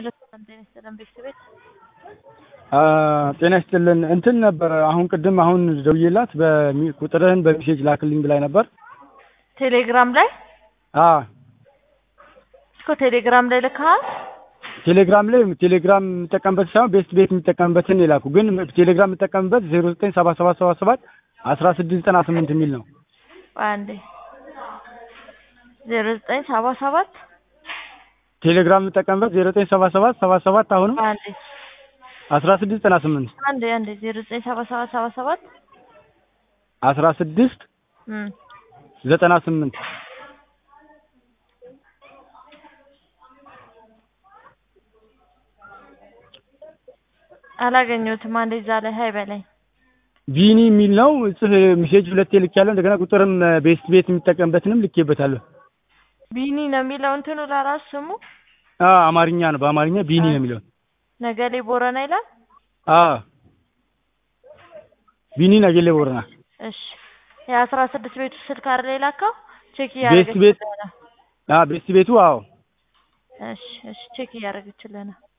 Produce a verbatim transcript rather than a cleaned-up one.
ሄሎ ሰላም ጤና ይስጥልን ቤተሰቤት ጤና ይስጥልን እንትን ነበር አሁን ቅድም አሁን ደውዬላት በቁጥርህን በሜሴጅ ላክልኝ ብላኝ ነበር ቴሌግራም ላይ አ እስኮ ቴሌግራም ላይ ልካል ቴሌግራም ላይ ቴሌግራም የምጠቀምበት ሳይሆን ቤስት ቤት የምጠቀምበትን ይላኩ ግን ቴሌግራም የምጠቀምበት ዜሮ ዘጠኝ ሰባ ሰባት ሰባ ሰባት አስራ ስድስት ዘጠና ስምንት የሚል ነው አንዴ ዜሮ ዘጠኝ ሰባ ሰባት ቴሌግራም የምጠቀምበት ዜሮ ዘጠኝ ሰባ ሰባት ሰባ ሰባት አሁንም አንዴ አስራ ስድስት ዘጠና ስምንት አንዴ አንዴ ዜሮ ዘጠኝ ሰባ ሰባት ሰባ ሰባት አስራ ስድስት እም ዘጠና ስምንት አላገኘሁትም አንዴ እዛ ላይ ሃይ በላይ ቢኒ የሚል ነው ጽፍ ሜሴጅ ሁለቴ ልኬያለሁ እንደገና ቁጥርም ቤስት ቤት የምጠቀምበትንም ልኬበታለሁ ቢኒ ነው የሚለው እንትኑ ለራሱ ስሙ አ አማርኛ ነው በአማርኛ ቢኒ ነው የሚለው ነገሌ ቦረና ይላል አ ቢኒ ነገሌ ቦረና እሺ የአስራ ስድስት ቤቱ ስልክ አይደል የላከው ቼክ ቤስት ቤት ያደረገችልህ አ ቤስት ቤቱ አዎ እሺ እሺ ቼክ ያደረገችልህ ነው